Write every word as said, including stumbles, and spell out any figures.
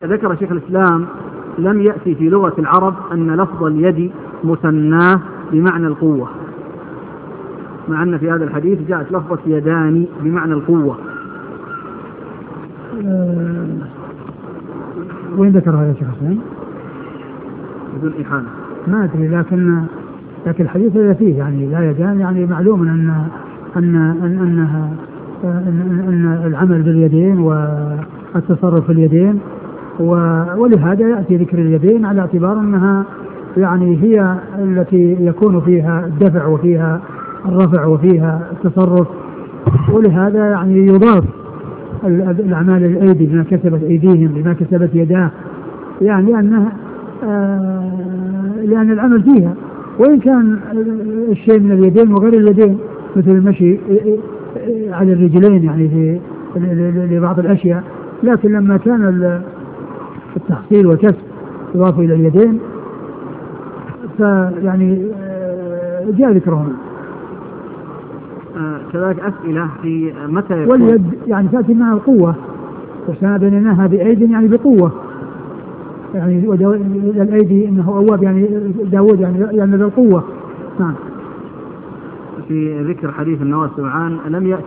ذكر شيخ الإسلام لم يأتي في لغة العرب أن لفظ اليد مثناه بمعنى القوة، مع أن في هذا الحديث جاءت لفظة يدان بمعنى القوة. أه وين ذكر هذا شيخ الإسلام؟ بدون إحانة ما أدري، لكن لكن الحديث الذي فيه يعني لا يدان، يعني معلوم أن أن أن أنها أن, أن العمل باليدين والتصرف في اليدين، ولهذا يأتي ذكر اليدين على اعتبار أنها يعني هي التي يكون فيها الدفع وفيها الرفع وفيها التصرف، ولهذا يعني يضاف الأعمال الأيدي بما كسبت أيديهم بما كسبت يداه، يعني أنها آه لأن العمل فيها، وإن كان الشيء من اليدين وغير اليدين مثل المشي على الرجلين يعني في لبعض الأشياء، لكن لما كان التحصيل والكسب يضاف إلى اليدين فيعني جاء ذكرهم. آه كذلك أسئلة في متى واليد يعني تأتي مع القوة، وسابناها بأيد يعني بقوة، يعني الأيدي إنه أواب يعني داود يعني يعني بالقوة. نعم. في ذكر حديث النواس سمعان لم يأتي